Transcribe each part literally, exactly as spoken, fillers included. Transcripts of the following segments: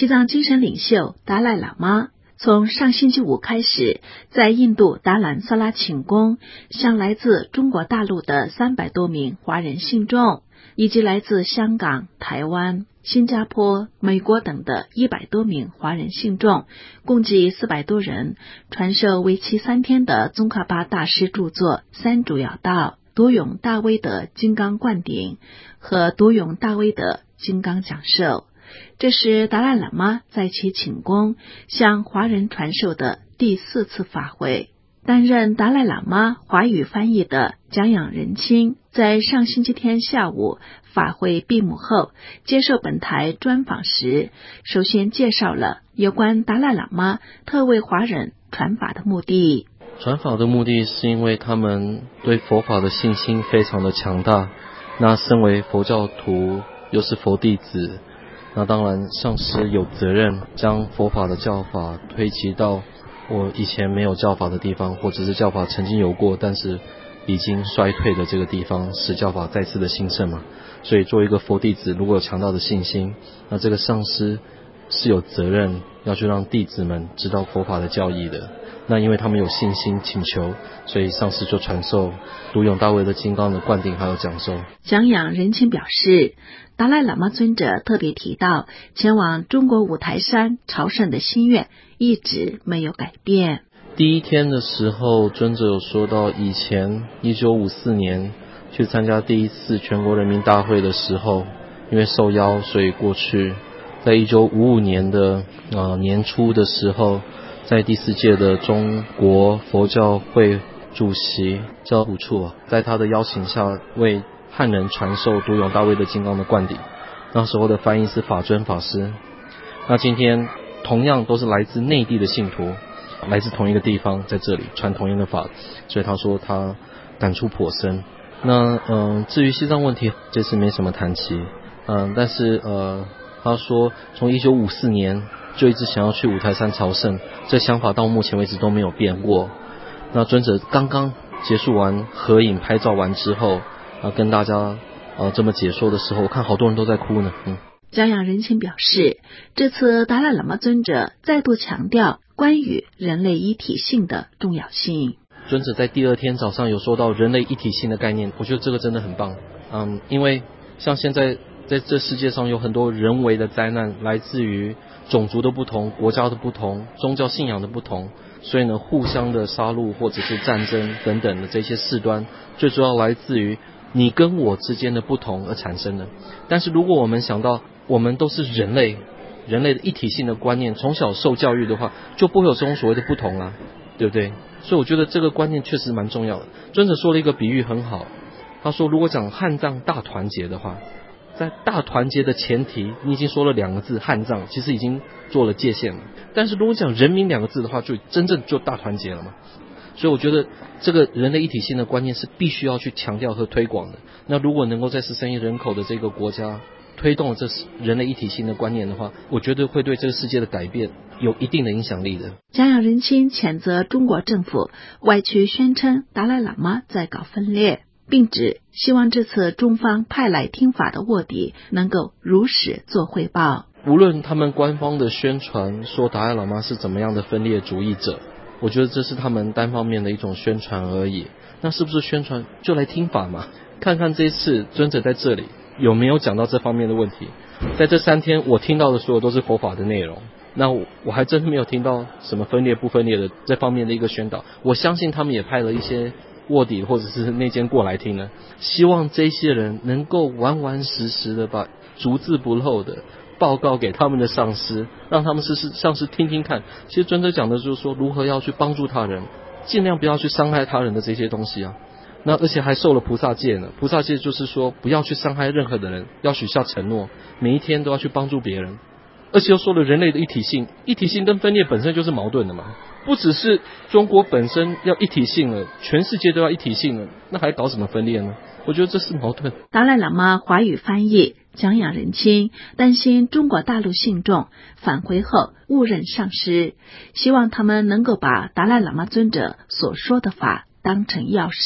西藏精神领袖达赖喇嘛从上星期五开始，在印度达兰萨拉寝宫，向来自中国大陆的三百多名华人信众，以及来自香港、台湾、新加坡、美国等的一百多名华人信众，共计四百多人，传授为期三天的宗喀巴大师著作《三主要道》、多勇大威的金刚灌顶和多勇大威的金刚讲授。这是达赖喇嘛在其寝宫向华人传授的第四次法会。担任达赖喇嘛华语翻译的蒋仰仁钦在上星期天下午法会闭幕后接受本台专访时，首先介绍了有关达赖喇嘛特为华人传法的目的。 传法的目的是因为他们对佛法的信心非常的强大，那身为佛教徒又是佛弟子，那当然上师有责任将佛法的教法推及到我以前没有教法的地方，或者是教法曾经有过但是已经衰退的这个地方，使教法再次的兴盛嘛。所以作为一个佛弟子，如果有强大的信心，那这个上师是有责任要去让弟子们知道佛法的教义的。那因为他们有信心请求，所以上师就传授独勇大威的金刚的灌顶还有讲授。 蒋仰仁钦表示，达赖喇嘛尊者特别提到前往中国五台山朝圣的心愿一直没有改变。 第一天的时候，尊者有说到以前一九五四年去参加第一次全国人民大会的时候，因为受邀所以过去。在一九五五年的呃年初的时候，在第四届的中国佛教会主席教务处啊，在他的邀请下为汉人传授独勇大威的金刚的灌顶，那时候的翻译是法尊法师。那今天同样都是来自内地的信徒，来自同一个地方，在这里传同样的法，所以他说他感触颇深。那嗯、呃，至于西藏问题这次没什么谈及，嗯、呃，但是呃，他说从一九五四年就一直想要去五台山朝圣，这想法到目前为止都没有变过。那尊者刚刚结束完合影拍照完之后，啊，跟大家呃这么解说的时候，我看好多人都在哭呢。嗯。 蒋仰仁钦表示，这次达赖喇嘛尊者再度强调关于人类一体性的重要性。 尊者在第二天早上有说到人类一体性的概念，我觉得这个真的很棒。嗯，因为像现在在这世界上有很多人为的灾难，来自于种族的不同、国家的不同、宗教信仰的不同，所以呢，互相的杀戮或者是战争等等的这些事端，最主要来自于你跟我之间的不同而产生的。但是如果我们想到我们都是人类，人类的一体性的观念，从小受教育的话，就不会有这种所谓的不同啦，对不对？所以我觉得这个观念确实蛮重要的。尊者说了一个比喻很好，他说如果讲汉藏大团结的话，在大团结的前提，你已经说了两个字汉藏，其实已经做了界限了。但是如果讲人民两个字的话，就真正就大团结了嘛。所以我觉得这个人类一体性的观念是必须要去强调和推广的。那如果能够在十三亿人口的这个国家推动这人类一体性的观念的话，我觉得会对这个世界的改变有一定的影响力的。 蒋仰仁钦谴责中国政府歪曲宣称达赖喇嘛在搞分裂，并指希望这次中方派来听法的卧底能够如实做汇报。 无论他们官方的宣传说达赖喇嘛是怎么样的分裂主义者，我觉得这是他们单方面的一种宣传而已。那是不是宣传就来听法嘛？看看这一次尊者在这里有没有讲到这方面的问题。在这三天我听到的所有都是佛法的内容，那我我还真没有听到什么分裂不分裂的这方面的一个宣导。我相信他们也派了一些卧底或者是内奸过来听呢，希望这些人能够完完实实的把逐字不漏的报告给他们的上司，让他们是上司听听看。其实尊者讲的就是说如何要去帮助他人，尽量不要去伤害他人的这些东西啊。那而且还受了菩萨戒呢，菩萨戒就是说不要去伤害任何的人，要许下承诺，每一天都要去帮助别人。而且又说了人类的一体性，一体性跟分裂本身就是矛盾的嘛，不只是中国本身要一体性了，全世界都要一体性了，那还搞什么分裂呢？我觉得这是矛盾。 达赖喇嘛华语翻译蒋仰仁钦担心中国大陆信众返回后误认上师，希望他们能够把达赖喇嘛尊者所说的法当成钥匙，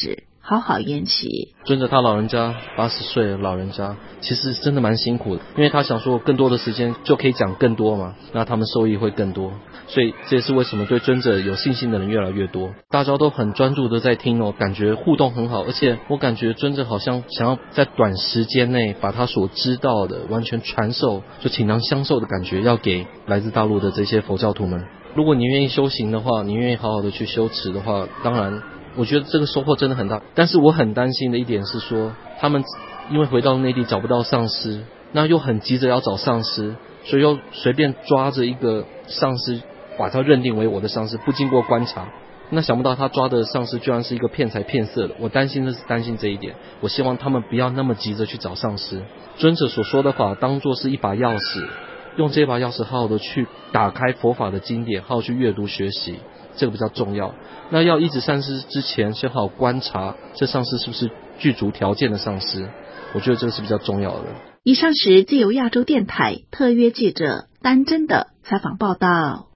好好缘起。 尊者他老人家八十岁的老人家，其实真的蛮辛苦的，因为他想说更多的时间就可以讲更多嘛，那他们受益会更多，所以这也是为什么对尊者有信心的人越来越多。大家都很专注的在听哦，感觉互动很好，而且我感觉尊者好像想要在短时间内把他所知道的完全传授，就倾囊相授的感觉要给来自大陆的这些佛教徒们。如果你愿意修行的话，你愿意好好的去修持的话，当然我觉得这个收获真的很大。但是我很担心的一点是说，他们因为回到内地找不到上师，那又很急着要找上师，所以又随便抓着一个上师把他认定为我的上师，不经过观察。那想不到他抓的上师居然是一个骗财骗色的，我担心的是担心这一点。我希望他们不要那么急着去找上师，尊者所说的法当作是一把钥匙，用这把钥匙好好的去打开佛法的经典，好好去阅读学习，这个比较重要。那要依止上师之前，先好好观察这上师是不是具足条件的上师，我觉得这个是比较重要的。 以上是自由亚洲电台特约记者丹真的采访报道。